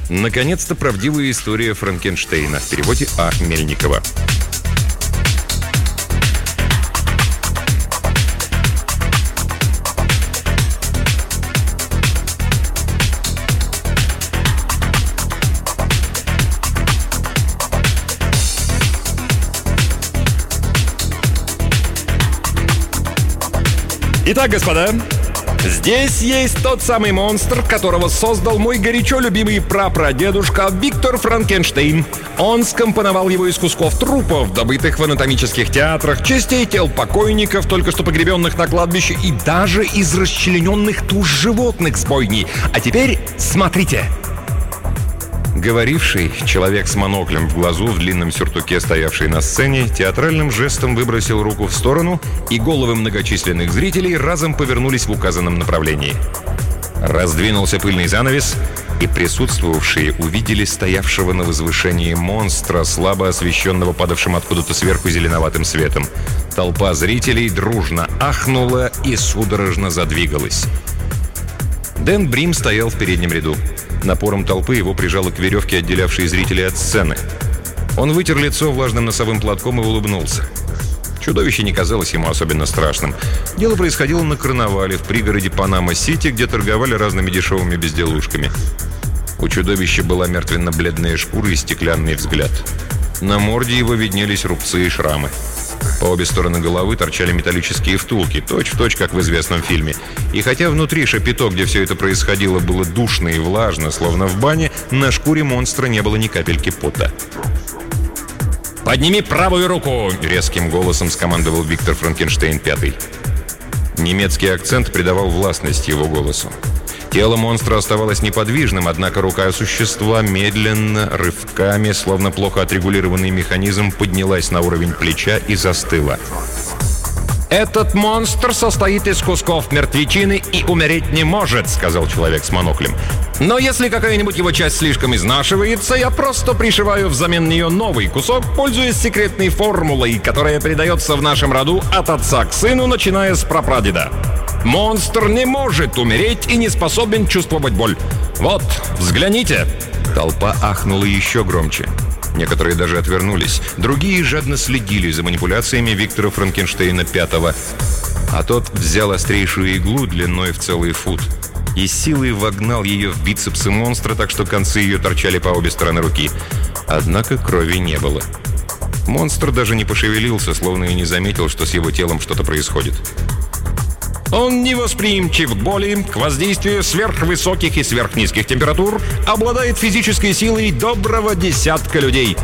Наконец-то правдивая история Франкенштейна в переводе А. Мельникова. Итак, господа, здесь есть тот самый монстр, которого создал мой горячо любимый прапрадедушка Виктор Франкенштейн. Он скомпоновал его из кусков трупов, добытых в анатомических театрах, частей тел покойников, только что погребенных на кладбище, и даже из расчлененных туш животных с бойни. А теперь смотрите. Говоривший, человек с моноклем в глазу, в длинном сюртуке, стоявший на сцене, театральным жестом выбросил руку в сторону, и головы многочисленных зрителей разом повернулись в указанном направлении. Раздвинулся пыльный занавес, и присутствовавшие увидели стоявшего на возвышении монстра, слабо освещенного падавшим откуда-то сверху зеленоватым светом. Толпа зрителей дружно ахнула и судорожно задвигалась. Дэн Брим стоял в переднем ряду. Напором толпы его прижало к веревке, отделявшей зрителей от сцены. Он вытер лицо влажным носовым платком и улыбнулся. Чудовище не казалось ему особенно страшным. Дело происходило на карнавале в пригороде Панама-Сити, где торговали разными дешевыми безделушками. У чудовища была мертвенно-бледная шкура и стеклянный взгляд. На морде его виднелись рубцы и шрамы. По обе стороны головы торчали металлические втулки, точь-в-точь, как в известном фильме. И хотя внутри шапито, где все это происходило, было душно и влажно, словно в бане, на шкуре монстра не было ни капельки пота. «Подними правую руку!» — резким голосом скомандовал Виктор Франкенштейн V. Немецкий акцент придавал властность его голосу. Тело монстра оставалось неподвижным, однако рука существа медленно, рывками, словно плохо отрегулированный механизм, поднялась на уровень плеча и застыла. «Этот монстр состоит из кусков мертвечины и умереть не может», — сказал человек с моноклем. «Но если какая-нибудь его часть слишком изнашивается, я просто пришиваю взамен нее новый кусок, пользуясь секретной формулой, которая передается в нашем роду от отца к сыну, начиная с прапрадеда. Монстр не может умереть и не способен чувствовать боль. Вот, взгляните!» Толпа ахнула еще громче. Некоторые даже отвернулись. Другие жадно следили за манипуляциями Виктора Франкенштейна V. А тот взял острейшую иглу длиной в целый фут и силой вогнал ее в бицепсы монстра, так что концы ее торчали по обе стороны руки. Однако крови не было. Монстр даже не пошевелился, словно и не заметил, что с его телом что-то происходит. Он невосприимчив к боли, к воздействию сверхвысоких и сверхнизких температур, обладает физической силой доброго десятка людей.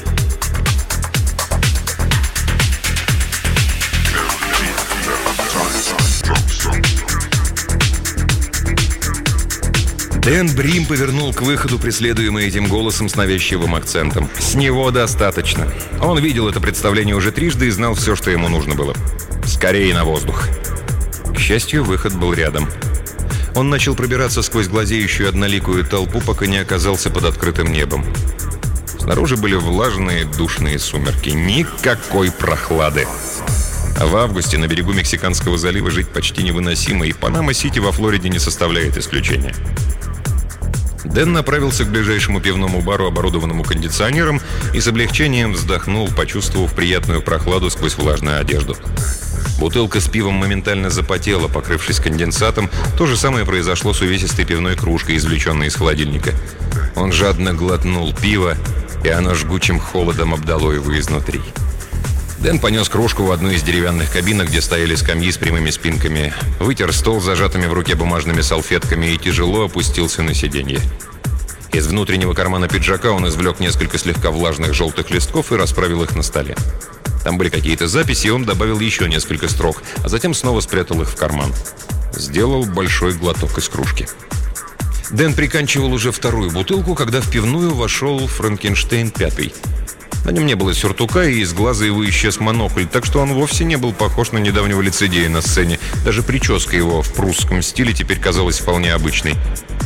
Дэн Брим повернул к выходу, преследуемый этим голосом с навязчивым акцентом. С него достаточно. Он видел это представление уже трижды и знал все, что ему нужно было. Скорее на воздух. К счастью, выход был рядом. Он начал пробираться сквозь глазеющую одноликую толпу, пока не оказался под открытым небом. Снаружи были влажные, душные сумерки. Никакой прохлады. А в августе на берегу Мексиканского залива жить почти невыносимо, и Панама-Сити во Флориде не составляет исключения. Дэн направился к ближайшему пивному бару, оборудованному кондиционером, и с облегчением вздохнул, почувствовав приятную прохладу сквозь влажную одежду. Бутылка с пивом моментально запотела, покрывшись конденсатом. То же самое произошло с увесистой пивной кружкой, извлеченной из холодильника. Он жадно глотнул пиво, и оно жгучим холодом обдало его изнутри. Дэн понес кружку в одну из деревянных кабинок, где стояли скамьи с прямыми спинками, вытер стол с зажатыми в руке бумажными салфетками и тяжело опустился на сиденье. Из внутреннего кармана пиджака он извлек несколько слегка влажных желтых листков и расправил их на столе. Там были какие-то записи, и он добавил еще несколько строк, а затем снова спрятал их в карман. Сделал большой глоток из кружки. Дэн приканчивал уже вторую бутылку, когда в пивную вошел Франкенштейн V. На нем не было сюртука, и из глаза его исчез монокль, так что он вовсе не был похож на недавнего лицедея на сцене. Даже прическа его в прусском стиле теперь казалась вполне обычной.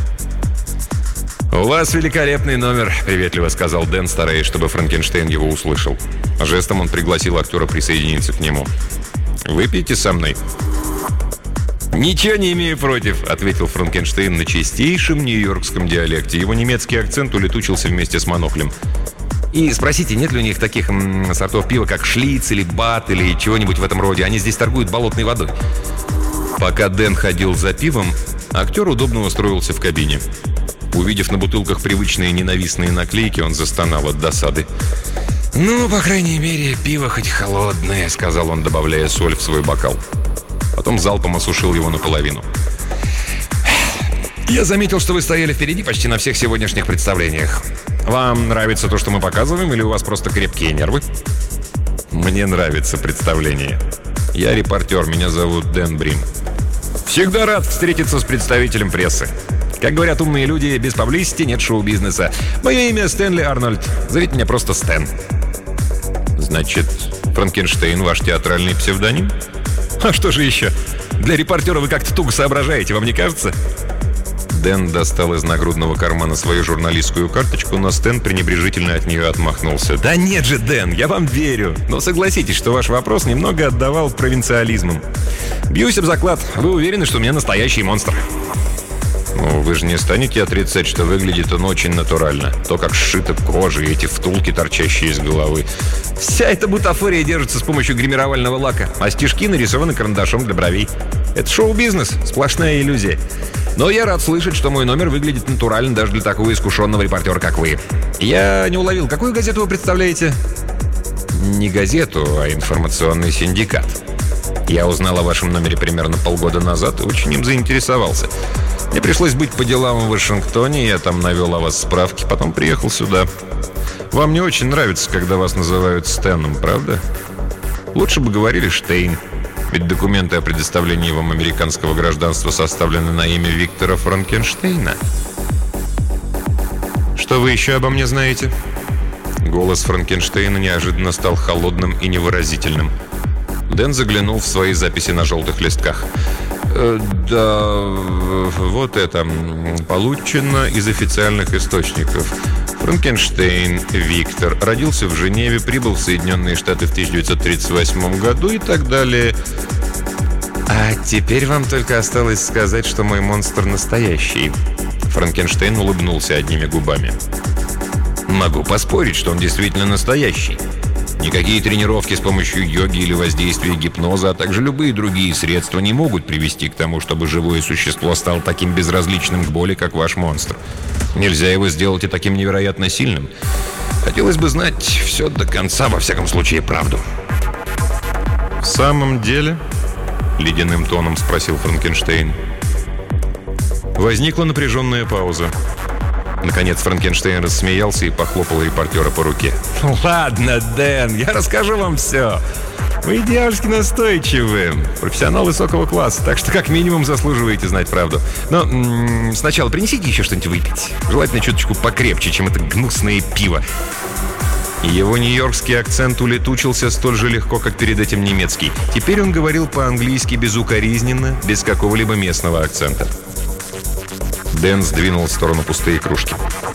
«У вас великолепный номер», — приветливо сказал Дэн, стараясь, чтобы Франкенштейн его услышал. Жестом он пригласил актера присоединиться к нему. «Выпейте со мной». «Ничего не имею против», — ответил Франкенштейн на чистейшем нью-йоркском диалекте. Его немецкий акцент улетучился вместе с моноклем. «И спросите, нет ли у них таких сортов пива, как Шлиц или Бат или чего-нибудь в этом роде? Они здесь торгуют болотной водой». Пока Дэн ходил за пивом, актер удобно устроился в кабине. Увидев на бутылках привычные ненавистные наклейки, он застонал от досады. «Ну, по крайней мере, пиво хоть холодное», — сказал он, добавляя соль в свой бокал. Потом залпом осушил его наполовину. «Я заметил, что вы стояли впереди почти на всех сегодняшних представлениях. Вам нравится то, что мы показываем, или у вас просто крепкие нервы?» «Мне нравится представление. Я репортер, меня зовут Дэн Брим. Всегда рад встретиться с представителем прессы. Как говорят умные люди, без паблисити нет шоу-бизнеса. Мое имя Стэнли Арнольд. Зовите меня просто Стэн». «Значит, Франкенштейн ваш театральный псевдоним?» «А что же еще? Для репортера вы как-то туго соображаете, вам не кажется?» Дэн достал из нагрудного кармана свою журналистскую карточку, но Стэн пренебрежительно от нее отмахнулся. «Да нет же, Дэн, я вам верю. Но согласитесь, что ваш вопрос немного отдавал провинциализмом. Бьюсь об заклад, вы уверены, что у меня настоящий монстр?» «Ну, вы же не станете отрицать, что выглядит он очень натурально. То, как сшита кожа и эти втулки, торчащие из головы. Вся эта бутафория держится с помощью гримировального лака, а стежки нарисованы карандашом для бровей. Это шоу-бизнес, сплошная иллюзия. Но я рад слышать, что мой номер выглядит натурально даже для такого искушенного репортера, как вы. Я не уловил, какую газету вы представляете?» «Не газету, а информационный синдикат. Я узнал о вашем номере примерно полгода назад и очень им заинтересовался. Мне пришлось быть по делам в Вашингтоне, я там навел о вас справки, потом приехал сюда. Вам не очень нравится, когда вас называют Стэном, правда? Лучше бы говорили Штейн, ведь документы о предоставлении вам американского гражданства составлены на имя Виктора Франкенштейна». «Что вы еще обо мне знаете?» Голос Франкенштейна неожиданно стал холодным и невыразительным. Дэн заглянул в свои записи на желтых листках. «Да, вот это. Получено из официальных источников. Франкенштейн Виктор родился в Женеве, прибыл в Соединенные Штаты в 1938 году и так далее. А теперь вам только осталось сказать, что мой монстр настоящий». Франкенштейн улыбнулся одними губами. «Могу поспорить, что он действительно настоящий. Никакие тренировки с помощью йоги или воздействия гипноза, а также любые другие средства не могут привести к тому, чтобы живое существо стало таким безразличным к боли, как ваш монстр. Нельзя его сделать и таким невероятно сильным. Хотелось бы знать все до конца, во всяком случае, правду». «В самом деле?» — ледяным тоном спросил Франкенштейн. Возникла напряженная пауза. Наконец Франкенштейн рассмеялся и похлопал репортера по руке. «Ладно, Дэн, я расскажу вам все. Вы дьявольски настойчивы. Профессионал высокого класса, так что как минимум заслуживаете знать правду. Но сначала принесите еще что-нибудь выпить. Желательно чуточку покрепче, чем это гнусное пиво». Его нью-йоркский акцент улетучился столь же легко, как перед этим немецкий. Теперь он говорил по-английски безукоризненно, без какого-либо местного акцента. Дэн сдвинул в сторону пустые кружки.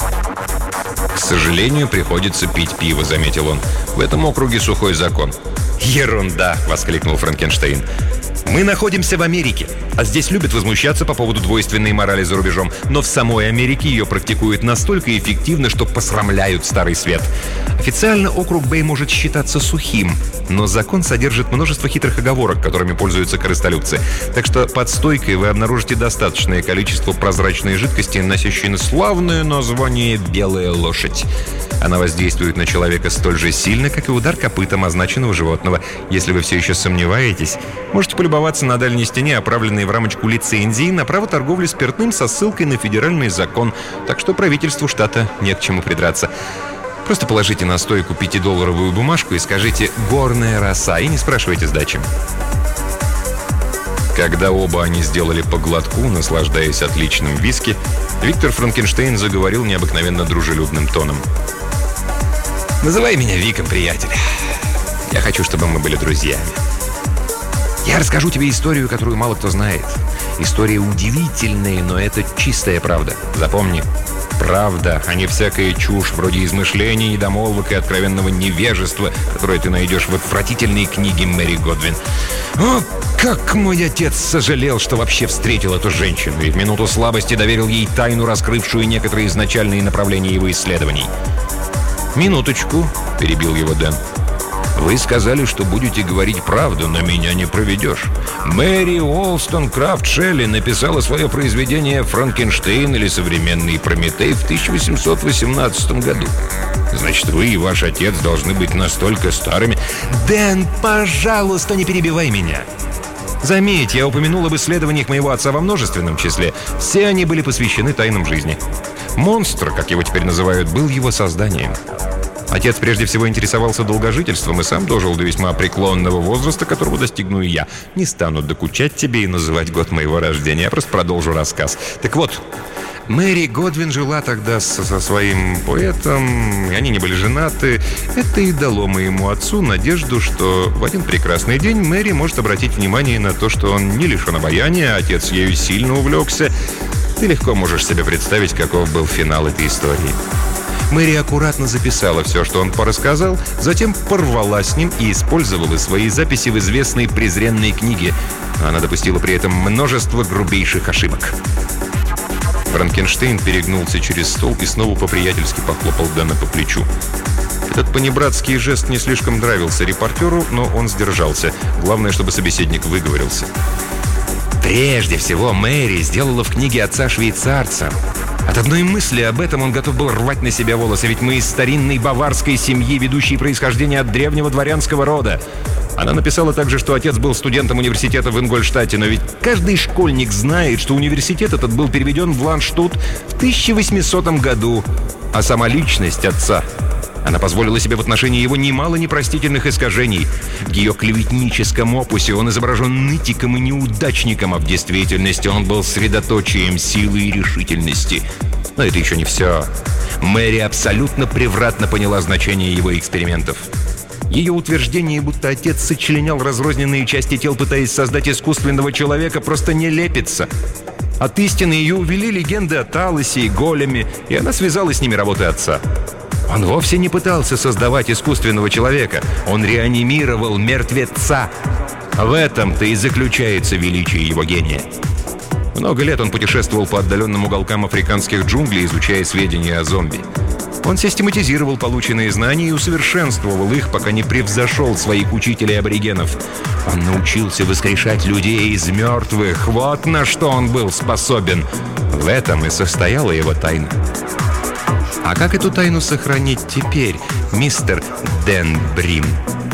«К сожалению, приходится пить пиво», — заметил он. «В этом округе сухой закон». «Ерунда!» — воскликнул Франкенштейн. «Мы находимся в Америке, а здесь любят возмущаться по поводу двойственной морали за рубежом. Но в самой Америке ее практикуют настолько эффективно, что посрамляют Старый Свет. Официально округ Бэй может считаться сухим, но закон содержит множество хитрых оговорок, которыми пользуются корыстолюбцы. Так что под стойкой вы обнаружите достаточное количество прозрачной жидкости, носящей славное название «белая лошадь». Она воздействует на человека столь же сильно, как и удар копытом означенного животного. Если вы все еще сомневаетесь, можете полюбоваться на дальней стене, оправленной в рамочку лицензии на право торговли спиртным со ссылкой на федеральный закон. Так что правительству штата не к чему придраться. Просто положите на стойку 5-долларовую бумажку и скажите «горная роса» и не спрашивайте сдачи. Когда оба они сделали по глотку, наслаждаясь отличным виски, Виктор Франкенштейн заговорил необыкновенно дружелюбным тоном. «Называй меня Виком, приятель. Я хочу, чтобы мы были друзьями. Я расскажу тебе историю, которую мало кто знает. История удивительная, но это чистая правда. Запомни, правда, а не всякая чушь, вроде измышлений, недомолвок и откровенного невежества, которое ты найдешь в отвратительной книге Мэри Годвин. О, Как мой отец сожалел, что вообще встретил эту женщину и в минуту слабости доверил ей тайну, раскрывшую некоторые изначальные направления его исследований. «Минуточку», — перебил его Дэн. «Вы сказали, что будете говорить правду, но меня не проведешь. Мэри Уолстонкрафт Шелли написала свое произведение «Франкенштейн» или «Современный Прометей» в 1818 году. Значит, вы и ваш отец должны быть настолько старыми...» «Дэн, пожалуйста, не перебивай меня!» Заметь, я упомянул об исследованиях моего отца во множественном числе. Все они были посвящены тайнам жизни. «Монстр», как его теперь называют, был его созданием. Отец прежде всего интересовался долгожительством и сам дожил до весьма преклонного возраста, которого достигну и я. Не стану докучать тебе и называть год моего рождения, я просто продолжу рассказ. Так вот, Мэри Годвин жила тогда со своим поэтом, и они не были женаты. Это и дало моему отцу надежду, что в один прекрасный день Мэри может обратить внимание на то, что он не лишен обаяния, а отец ею сильно увлекся. Ты легко можешь себе представить, каков был финал этой истории. Мэри аккуратно записала все, что он порассказал, затем порвала с ним и использовала свои записи в известной презренной книге. Она допустила при этом множество грубейших ошибок. Франкенштейн перегнулся через стол и снова по-приятельски похлопал Дэна по плечу. Этот понебратский жест не слишком нравился репортеру, но он сдержался. Главное, чтобы собеседник выговорился. Прежде всего, Мэри сделала в книге отца швейцарца. От одной мысли об этом он готов был рвать на себя волосы, ведь мы из старинной баварской семьи, ведущей происхождение от древнего дворянского рода. Она написала также, что отец был студентом университета в Ингольштате, но ведь каждый школьник знает, что университет этот был переведен в Ланштут в 1800 году, а сама личность отца... Она позволила себе в отношении его немало непростительных искажений. В ее клеветническом опусе он изображен нытиком и неудачником, а в действительности он был средоточием силы и решительности. Но это еще не все. Мэри абсолютно превратно поняла значение его экспериментов. Ее утверждение, будто отец сочленял разрозненные части тел, пытаясь создать искусственного человека, просто не лепится. От истины ее увели легенды о Талосе и Големе, и она связала с ними работы отца. Он вовсе не пытался создавать искусственного человека. Он реанимировал мертвеца. В этом-то и заключается величие его гения. Много лет он путешествовал по отдаленным уголкам африканских джунглей, изучая сведения о зомби. Он систематизировал полученные знания и усовершенствовал их, пока не превзошел своих учителей-аборигенов. Он научился воскрешать людей из мертвых. Вот на что он был способен. В этом и состояла его тайна. А как эту тайну сохранить теперь, мистер Дэн Брим?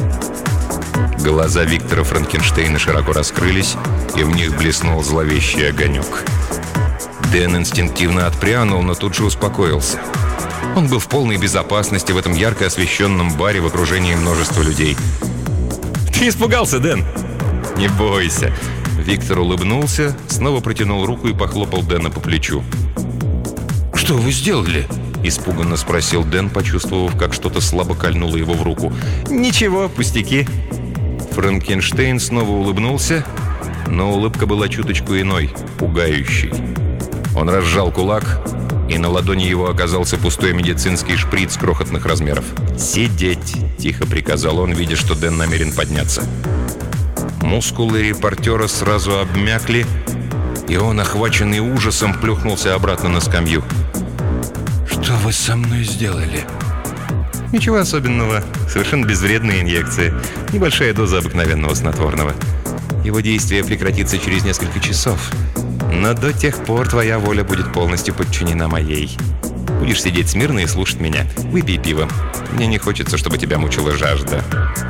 Глаза Виктора Франкенштейна широко раскрылись, и в них блеснул зловещий огонек. Дэн инстинктивно отпрянул, но тут же успокоился. Он был в полной безопасности в этом ярко освещенном баре в окружении множества людей. «Ты испугался, Дэн?» «Не бойся». Виктор улыбнулся, снова протянул руку и похлопал Дэна по плечу. «Что вы сделали?» — испуганно спросил Дэн, почувствовав, как что-то слабо кольнуло его в руку. «Ничего, пустяки». Франкенштейн снова улыбнулся, но улыбка была чуточку иной, пугающей. Он разжал кулак, и на ладони его оказался пустой медицинский шприц крохотных размеров. «Сидеть!» — тихо приказал он, видя, что Дэн намерен подняться. Мускулы репортера сразу обмякли, и он, охваченный ужасом, плюхнулся обратно на скамью. «Что вы со мной сделали?» «Ничего особенного. Совершенно безвредная инъекция. Небольшая доза обыкновенного снотворного. Его действие прекратится через несколько часов. Но до тех пор твоя воля будет полностью подчинена моей. Будешь сидеть смирно и слушать меня. Выпей пиво. Мне не хочется, чтобы тебя мучила жажда».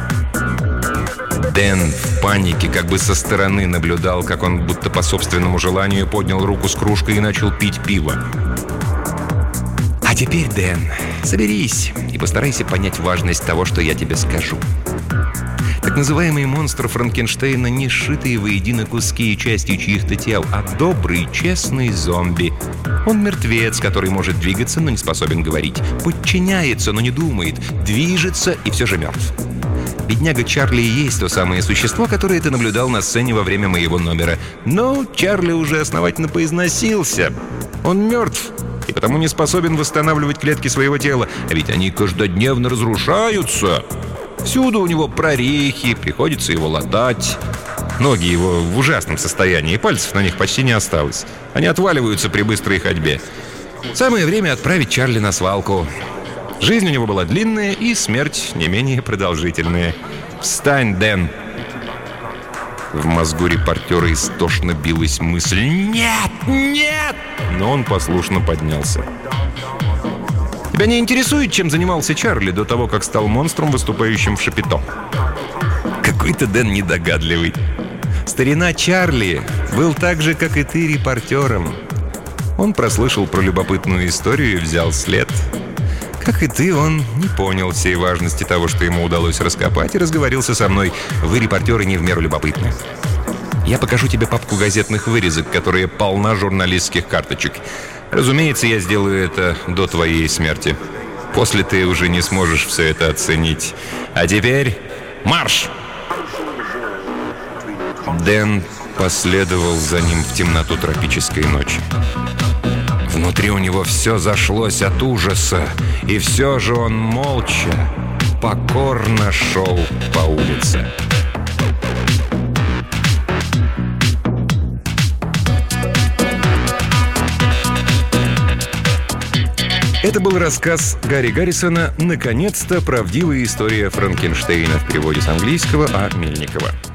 Дэн в панике, как бы со стороны, наблюдал, как он, будто по собственному желанию, поднял руку с кружкой и начал пить пиво. «А теперь, Дэн, соберись и постарайся понять важность того, что я тебе скажу. Так называемый монстр Франкенштейна не сшитые воедино куски и части чьих-то тел, а добрый, честный зомби. Он мертвец, который может двигаться, но не способен говорить. Подчиняется, но не думает. Движется и все же мертв. Бедняга Чарли и есть то самое существо, которое ты наблюдал на сцене во время моего номера. Но Чарли уже основательно поизносился. Он мертв и потому не способен восстанавливать клетки своего тела. А ведь они каждодневно разрушаются. Всюду у него прорехи, приходится его латать. Ноги его в ужасном состоянии, и пальцев на них почти не осталось. Они отваливаются при быстрой ходьбе. Самое время отправить Чарли на свалку. Жизнь у него была длинная, и смерть не менее продолжительная. «Встань, Дэн!» В мозгу репортера истошно билась мысль «Нет! Нет!» Но он послушно поднялся. «Тебя не интересует, чем занимался Чарли до того, как стал монстром, выступающим в Шапито?» Какой-то Дэн недогадливый. Старина Чарли был так же, как и ты, репортером. Он прослышал про любопытную историю и взял след. Как и ты, он не понял всей важности того, что ему удалось раскопать, и разговорился со мной. Вы, репортеры, не в меру любопытны. Я покажу тебе папку газетных вырезок, которая полна журналистских карточек. Разумеется, я сделаю это до твоей смерти. После ты уже не сможешь все это оценить. А теперь марш!» Дэн последовал за ним в темноту тропической ночи. Внутри у него все зашлось от ужаса, и все же он молча, покорно шел по улице. Это был рассказ Гарри Гаррисона «Наконец-то правдивая история Франкенштейна» в переводе с английского А. Мельникова.